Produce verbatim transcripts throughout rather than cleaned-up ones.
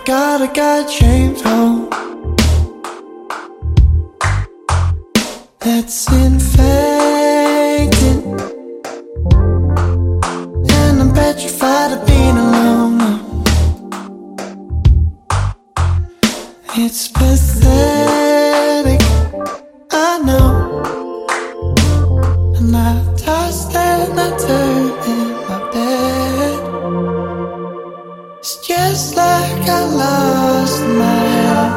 got a guy James home that's infected, and I'm petrified of being alone. It's pathetic, I know, and I tossed and I turned in my bed. It's just like I lost my head.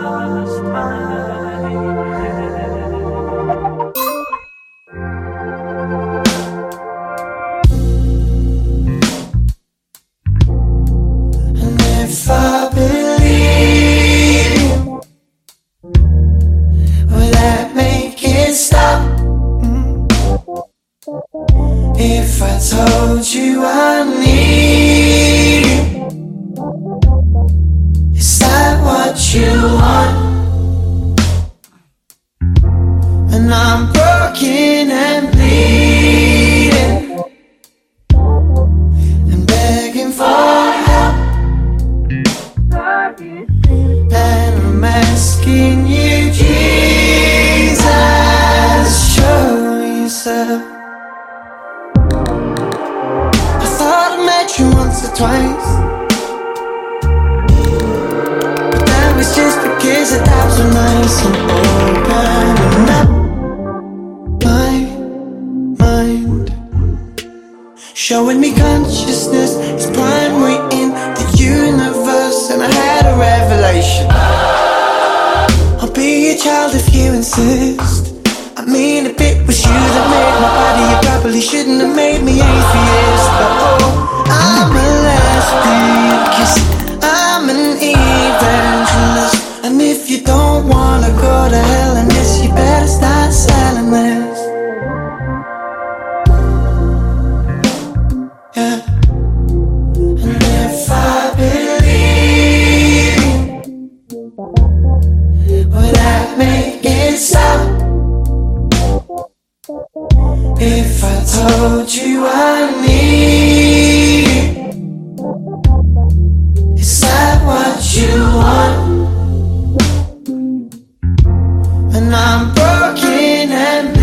And if I believe you, will that make it stop? If I told you I need you, is that what you want? And I'm broken and bleeding and begging for help, and I'm asking you, Jesus, show yourself. I thought I met you once or twice, but that was just because the times were nice and opening up my mind, showing me consciousness is primary in the universe, and I had a revelation. I'll be your child if you insist. I mean, if it was you that made my body, you probably shouldn't have made me atheist. But oh, I'm a lesbian, 'cause I'm an evangelist. And if you don't wanna go to hell in this, you better start selling this. Yeah. And if I believe you, will that make it stop? If I told you I need you, is that what you want? And I'm broken and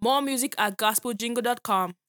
More music at gospel jingle dot com.